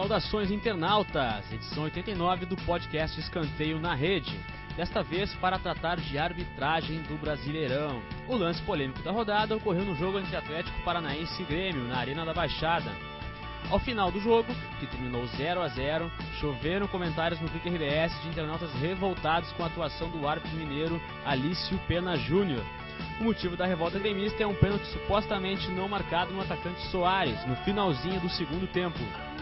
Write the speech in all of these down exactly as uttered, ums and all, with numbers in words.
Saudações internautas, edição oitenta e nove do podcast Escanteio na Rede. Desta vez para tratar de arbitragem do Brasileirão. O lance polêmico da rodada ocorreu no jogo entre Atlético Paranaense e Grêmio, na Arena da Baixada. Ao final do jogo, que terminou zero a zero, choveram comentários no Clique R B S de internautas revoltados com a atuação do árbitro mineiro Alício Pena Júnior. O motivo da revolta gremista é um pênalti supostamente não marcado no atacante Soares, no finalzinho do segundo tempo.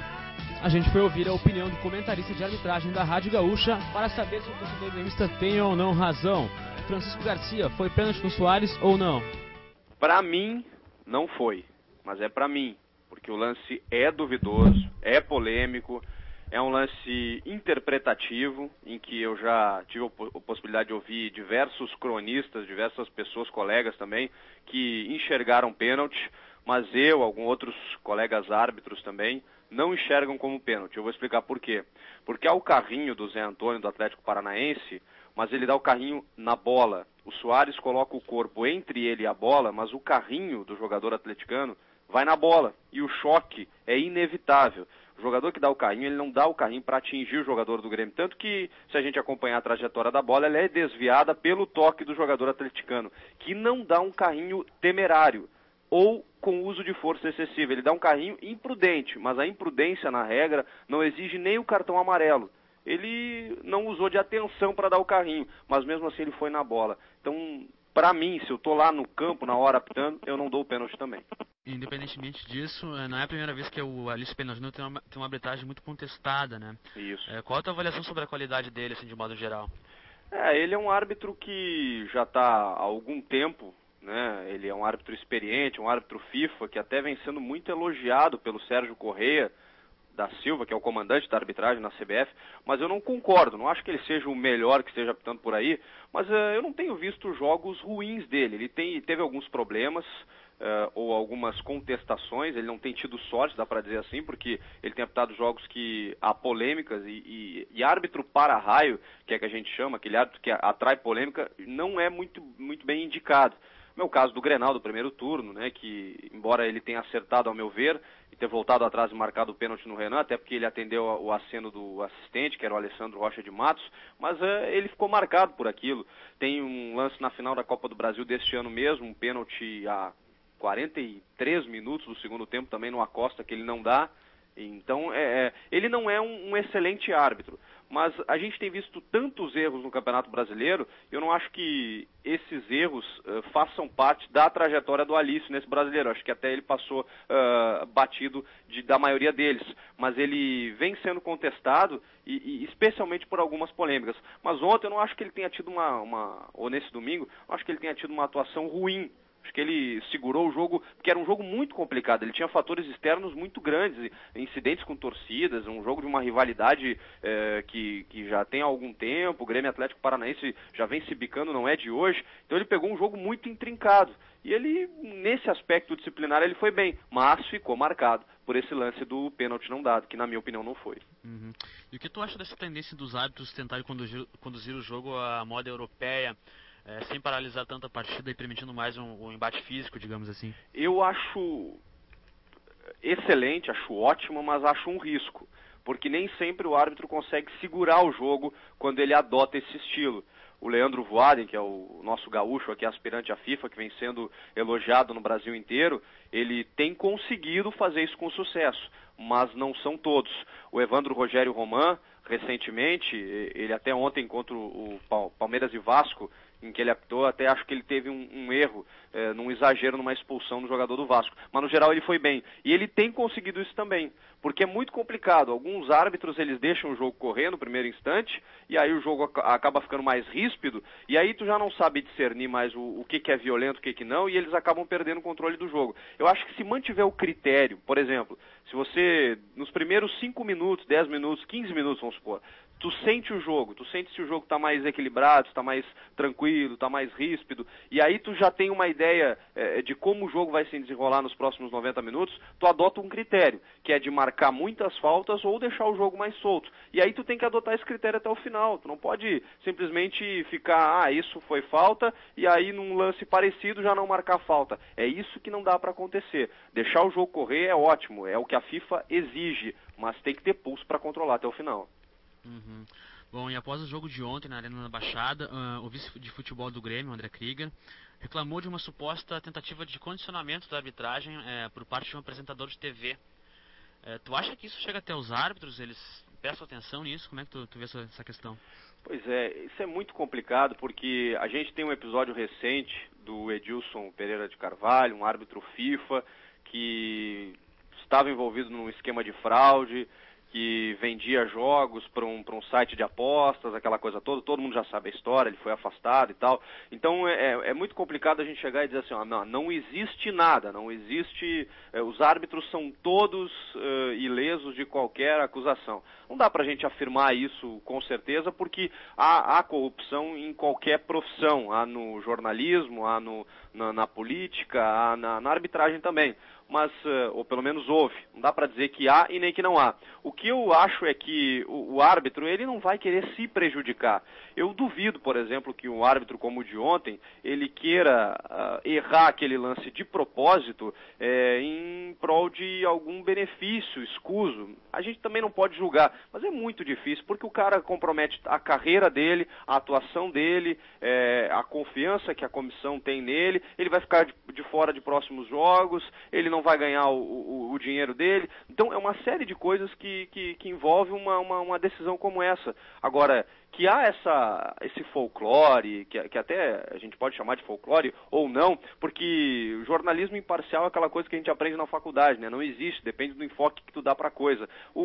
A gente foi ouvir a opinião do comentarista de arbitragem da Rádio Gaúcha para saber se o torcedor gremista tem ou não razão. Francisco Garcia, foi pênalti no Soares ou não? Pra mim, não foi, mas é pra mim, porque o lance é duvidoso, é polêmico, é um lance interpretativo, em que eu já tive a possibilidade de ouvir diversos cronistas, diversas pessoas, colegas também, que enxergaram pênalti, mas eu, alguns outros colegas árbitros também, não enxergam como pênalti. Eu vou explicar por quê. Porque há o carrinho do Zé Antônio do Atlético Paranaense, mas ele dá o carrinho na bola. O Soares coloca o corpo entre ele e a bola, mas o carrinho do jogador atleticano vai na bola. E o choque é inevitável. O jogador que dá o carrinho, ele não dá o carrinho para atingir o jogador do Grêmio. Tanto que, se a gente acompanhar a trajetória da bola, ela é desviada pelo toque do jogador atleticano, que não dá um carrinho temerário ou com uso de força excessiva. Ele dá um carrinho imprudente, mas a imprudência, na regra, não exige nem o cartão amarelo. Ele não usou de atenção para dar o carrinho, mas mesmo assim ele foi na bola. Então, para mim, se eu tô lá no campo, na hora apitando, eu não dou o pênalti também. Independentemente disso, não é a primeira vez que o Alício Pena Júnior tem uma, tem uma arbitragem muito contestada, né? Isso. É, qual a tua avaliação sobre a qualidade dele, assim, de modo geral? É, ele é um árbitro que já está há algum tempo, né? Ele é um árbitro experiente, um árbitro FIFA, que até vem sendo muito elogiado pelo Sérgio Correia da Silva, que é o comandante da arbitragem na C B F, mas eu não concordo, não acho que ele seja o melhor que esteja apitando por aí, mas uh, eu não tenho visto jogos ruins dele. Ele tem, teve alguns problemas, uh, ou algumas contestações, ele não tem tido sorte, dá para dizer assim, porque ele tem apitado jogos que há polêmicas, e, e, e árbitro para-raio, que é que a gente chama, aquele árbitro que atrai polêmica, não é muito, muito bem indicado. No meu caso do Grenal, do primeiro turno, né, que embora ele tenha acertado ao meu ver, e ter voltado atrás e marcado o pênalti no Renan, até porque ele atendeu o aceno do assistente, que era o Alessandro Rocha de Matos, mas uh, ele ficou marcado por aquilo. Tem um lance na final da Copa do Brasil deste ano mesmo, um pênalti a quarenta e três minutos do segundo tempo, também no Acosta, que ele não dá. Então, é, é, ele não é um, um excelente árbitro, mas a gente tem visto tantos erros no Campeonato Brasileiro, eu não acho que esses erros uh, façam parte da trajetória do Alício nesse Brasileiro. Acho que até ele passou uh, batido de, da maioria deles, mas ele vem sendo contestado, e, e especialmente por algumas polêmicas. Mas ontem eu não acho que ele tenha tido uma, uma ou nesse domingo, eu acho que ele tenha tido uma atuação ruim. Acho que ele segurou o jogo, porque era um jogo muito complicado, ele tinha fatores externos muito grandes, incidentes com torcidas, um jogo de uma rivalidade é, que, que já tem há algum tempo, o Grêmio Atlético Paranaense já vem se bicando, não é de hoje, então ele pegou um jogo muito intrincado, e ele, nesse aspecto disciplinar, ele foi bem, mas ficou marcado por esse lance do pênalti não dado, que na minha opinião não foi. Uhum. E o que tu acha dessa tendência dos árbitros tentarem conduzir, conduzir o jogo à moda europeia, É, sem paralisar tanto a partida e permitindo mais um, um embate físico, digamos assim? Eu acho excelente, acho ótimo, mas acho um risco, porque nem sempre o árbitro consegue segurar o jogo quando ele adota esse estilo. O Leandro Voaden, que é o nosso gaúcho aqui, aspirante à FIFA, que vem sendo elogiado no Brasil inteiro, ele tem conseguido fazer isso com sucesso, mas não são todos. O Evandro Rogério Roman, recentemente, ele até ontem contra o Palmeiras e Vasco, em que ele apitou, até acho que ele teve um, um erro, é, num exagero, numa expulsão do jogador do Vasco. Mas no geral ele foi bem. E ele tem conseguido isso também, porque é muito complicado. Alguns árbitros, eles deixam o jogo correr no primeiro instante, e aí o jogo acaba ficando mais ríspido, e aí tu já não sabe discernir mais o, o que, que é violento, o que, que não, e eles acabam perdendo o controle do jogo. Eu acho que se mantiver o critério, por exemplo, se você, nos primeiros cinco minutos, dez minutos, quinze minutos, vamos supor, tu sente o jogo, tu sente se o jogo está mais equilibrado, está mais tranquilo, está mais ríspido, e aí tu já tem uma ideia é, de como o jogo vai se desenrolar nos próximos noventa minutos, tu adota um critério, que é de marcar muitas faltas ou deixar o jogo mais solto. E aí tu tem que adotar esse critério até o final, tu não pode simplesmente ficar, ah, isso foi falta, e aí num lance parecido já não marcar falta. É isso que não dá para acontecer. Deixar o jogo correr é ótimo, é o que a FIFA exige, mas tem que ter pulso para controlar até o final. Uhum. Bom, e após o jogo de ontem na Arena da Baixada, uh, o vice de futebol do Grêmio, André Krieger, reclamou de uma suposta tentativa de condicionamento da arbitragem uh, por parte de um apresentador de T V. Uh, tu acha que isso chega até os árbitros? Eles prestam atenção nisso? Como é que tu, tu vê essa, essa questão? Pois é, isso é muito complicado porque a gente tem um episódio recente do Edilson Pereira de Carvalho, um árbitro FIFA, que estava envolvido num esquema de fraude, que vendia jogos para um, para um site de apostas, aquela coisa toda, todo mundo já sabe a história, ele foi afastado e tal. Então é, é muito complicado a gente chegar e dizer assim, ó, não, não existe nada, não existe, é, os árbitros são todos uh, ilesos de qualquer acusação. Não dá para a gente afirmar isso com certeza, porque há, há corrupção em qualquer profissão, há no jornalismo, há no, na, na política, há na, na arbitragem também. Mas, ou pelo menos houve, não dá para dizer que há e nem que não há. O que eu acho é que o, o árbitro, ele não vai querer se prejudicar. Eu duvido, por exemplo, que um árbitro como o de ontem, ele queira uh, errar aquele lance de propósito é, em prol de algum benefício escuso. A gente também não pode julgar, mas é muito difícil, porque o cara compromete a carreira dele, a atuação dele, é, a confiança que a comissão tem nele, ele vai ficar de, de fora de próximos jogos, ele não não vai ganhar o, o, o dinheiro dele. Então é uma série de coisas que, que, que envolve uma, uma, uma decisão como essa. Agora, que há essa, esse folclore, que, que até a gente pode chamar de folclore ou não, porque o jornalismo imparcial é aquela coisa que a gente aprende na faculdade, né? Não existe, depende do enfoque que tu dá para a coisa. O,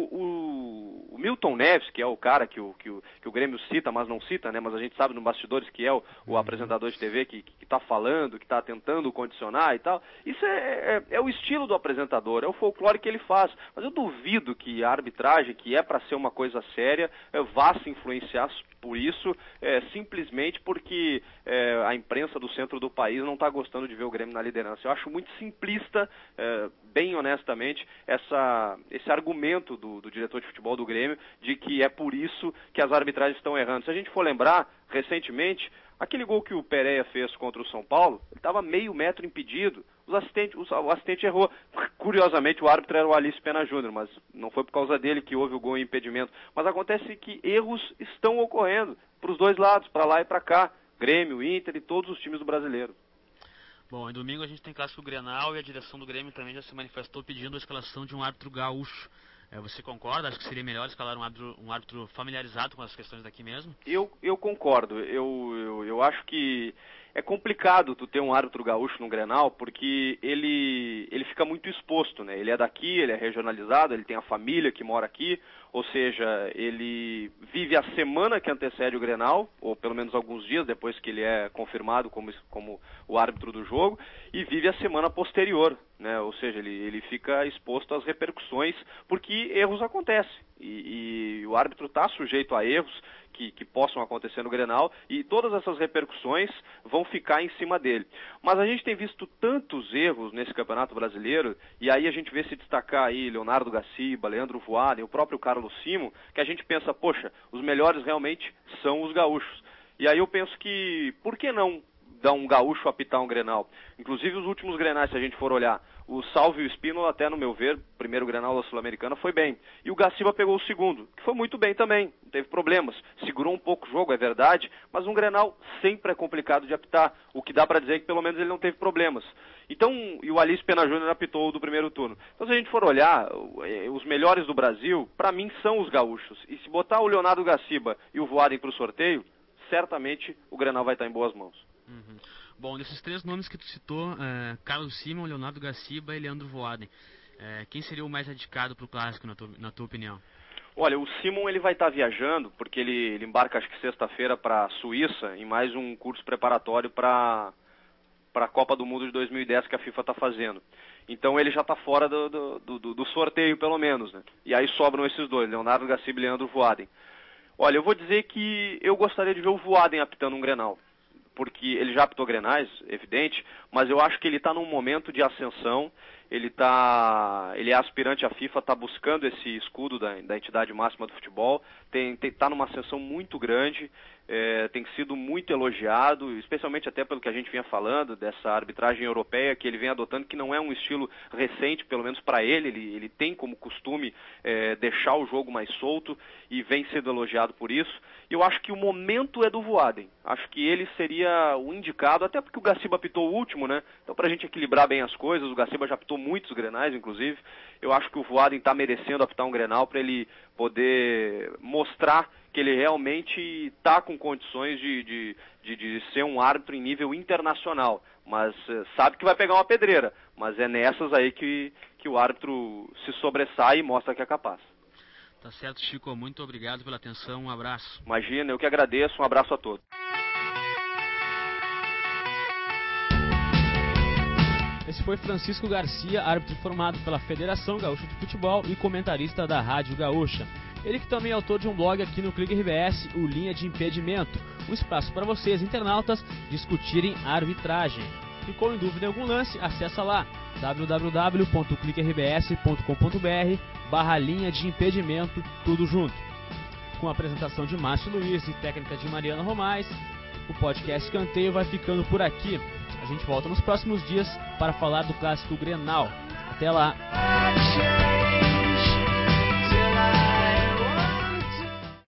o, o Milton Neves, que é o cara que o, que, o, que o Grêmio cita, mas não cita, né? Mas a gente sabe no bastidores que é o, o apresentador de T V que está falando, que está tentando condicionar e tal, isso é, é, é o estilo do apresentador, é o folclore que ele faz. Mas eu duvido que a arbitragem, que é para ser uma coisa séria, vá se influenciar por isso, é, simplesmente porque é, a imprensa do centro do país não está gostando de ver o Grêmio na liderança. Eu acho muito simplista, é, bem honestamente, essa, esse argumento do, do diretor de futebol do Grêmio de que é por isso que as arbitragens estão errando. Se a gente for lembrar, recentemente, aquele gol que o Pereira fez contra o São Paulo, ele estava meio metro impedido. Os assistentes, o assistente errou. Curiosamente, o árbitro era o Alice Pena Júnior, mas não foi por causa dele que houve o gol em impedimento. Mas acontece que erros estão ocorrendo para os dois lados, para lá e para cá. Grêmio, Inter e todos os times do brasileiro. Bom, em domingo a gente tem clássico Grenal e a direção do Grêmio também já se manifestou pedindo a escalação de um árbitro gaúcho. É, você concorda? Acho que seria melhor escalar um árbitro, um árbitro familiarizado com as questões daqui mesmo? Eu, eu concordo. Eu, eu, eu acho que é complicado tu ter um árbitro gaúcho no Grenal, porque ele, ele fica muito exposto, né? Ele é daqui, ele é regionalizado, ele tem a família que mora aqui, ou seja, ele vive a semana que antecede o Grenal, ou pelo menos alguns dias depois que ele é confirmado como, como o árbitro do jogo, e vive a semana posterior, né? Ou seja, ele, ele fica exposto às repercussões, porque erros acontecem, e, e o árbitro está sujeito a erros, Que, que possam acontecer no Grenal, e todas essas repercussões vão ficar em cima dele. Mas a gente tem visto tantos erros nesse Campeonato Brasileiro, e aí a gente vê se destacar aí Leonardo Gaciba, Leandro Voaden, o próprio Carlos Simon, que a gente pensa, poxa, os melhores realmente são os gaúchos. E aí eu penso que, por que não dar um gaúcho apitar um Grenal? Inclusive os últimos Grenais, se a gente for olhar, o Salve e o Espínola, até no meu ver, primeiro Grenal da Sul-Americana, foi bem. E o Gaciba pegou o segundo, que foi muito bem também, não teve problemas. Segurou um pouco o jogo, é verdade, mas um Grenal sempre é complicado de apitar. O que dá para dizer é que pelo menos ele não teve problemas. Então, e o Alice Pena Júnior apitou o do primeiro turno. Então, se a gente for olhar, os melhores do Brasil, para mim, são os gaúchos. E se botar o Leonardo Gaciba e o Voaden para o sorteio, certamente o Grenal vai estar em boas mãos. Uhum. Bom, desses três nomes que tu citou, é, Carlos Simon, Leonardo Gaciba e Leandro Voaden, é, quem seria o mais indicado para o clássico, na tua, na tua opinião? Olha, o Simon ele vai estar viajando, porque ele, ele embarca acho que sexta-feira para a Suíça, em mais um curso preparatório para para a Copa do Mundo de dois mil e dez que a FIFA está fazendo. Então ele já está fora do, do, do, do sorteio, pelo menos, né? E aí sobram esses dois, Leonardo Gaciba e Leandro Voaden. Olha, eu vou dizer que eu gostaria de ver o Voaden apitando um Grenal, porque ele já apitou Grenais, evidente, mas eu acho que ele está num momento de ascensão, ele, tá, ele é aspirante à FIFA, está buscando esse escudo da, da entidade máxima do futebol, está numa ascensão muito grande, é, tem sido muito elogiado, especialmente até pelo que a gente vinha falando, dessa arbitragem europeia que ele vem adotando, que não é um estilo recente, pelo menos para ele, ele, ele tem como costume é, deixar o jogo mais solto e vem sendo elogiado por isso. E eu acho que o momento é do Voaden, acho que ele seria o indicado, até porque o Gaciba apitou o último, né? Então, para a gente equilibrar bem as coisas, o Gaciba já apitou muitos Grenais, inclusive, eu acho que o Voaden está merecendo apitar um Grenal para ele poder mostrar que ele realmente está com condições de, de, de, de ser um árbitro em nível internacional, mas sabe que vai pegar uma pedreira, mas é nessas aí que, que o árbitro se sobressai e mostra que é capaz. Tá certo, Chico, muito obrigado pela atenção, um abraço. Imagina, eu que agradeço, um abraço a todos. Esse foi Francisco Garcia, árbitro formado pela Federação Gaúcha de Futebol e comentarista da Rádio Gaúcha. Ele que também é autor de um blog aqui no Clique R B S, o Linha de Impedimento, um espaço para vocês, internautas, discutirem a arbitragem. Ficou em dúvida em algum lance? Acessa lá w w w ponto clique r b s ponto com ponto b r barra linha de impedimento, tudo junto. Com a apresentação de Márcio Luiz e técnica de Mariana Romais, o podcast Escanteio vai ficando por aqui. A gente volta nos próximos dias para falar do clássico Grenal. Até lá!